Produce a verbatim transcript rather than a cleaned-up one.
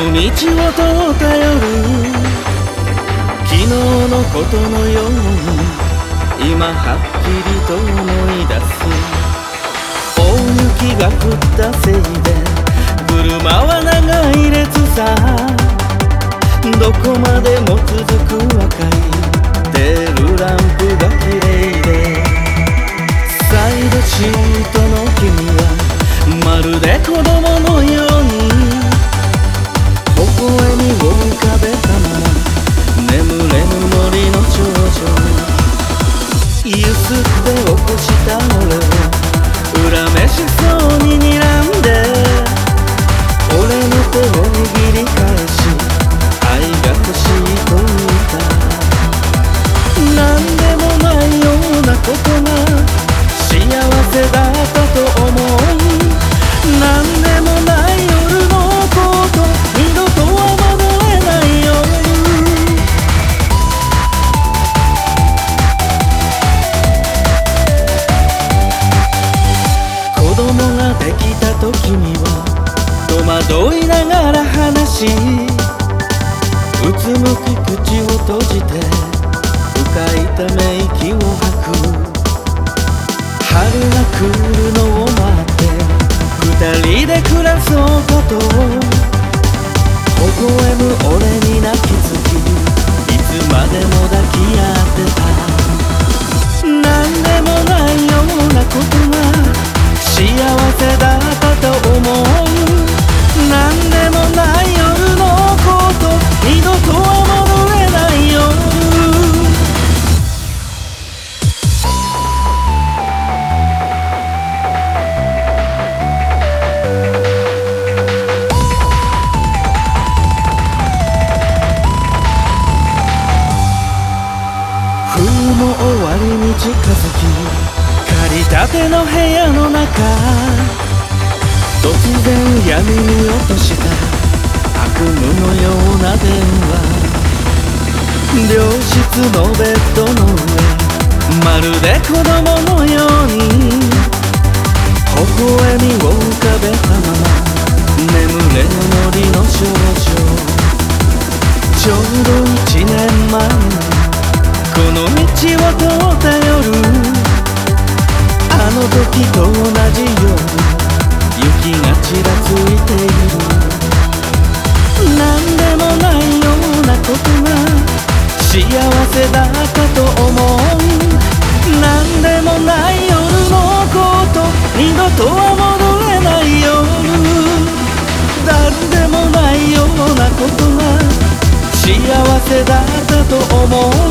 道を通った夜、昨日のことのように今はっきりと思い出す。大雪が降ったせいで車は長い列さ。どこまでも続く赤いテールランプが綺麗で、サイドシートの君はまるで子供のように微笑みを浮かべたまま眠れぬ森の頂上、ゆすって起こした俺を恨めしそうに睨んで、俺の手を握り返し愛が欲しいと言った。なんでもないようなことが幸せだったと思う。なんでもない夜のこと二度とは戻れないよ。子供ができた時には戸惑いながら話し、うつむき口を閉じて深いため息を吐く。春が来るのを待って二人で暮らそうかと微笑む俺に泣きつき、いつまでも抱き合ってた。なんでもないようなことが幸せだったと思う。なんでもない夜のこと二度とは戻れないよ。冬も終わりに近づき、借りたての部屋の中、突然闇に落とした悪夢のような電話。病室のベッドの上、まるで子供のように微笑みを浮かべたまま眠れぬ森の少女。ちょうど一年前この道を通った夜、あの時と同じように雪がちらついている。なんでもないようなことが幸せだったと思う。なんでもない夜のこと二度とは戻れないよ。なんでもないようなことが幸せだったと思う。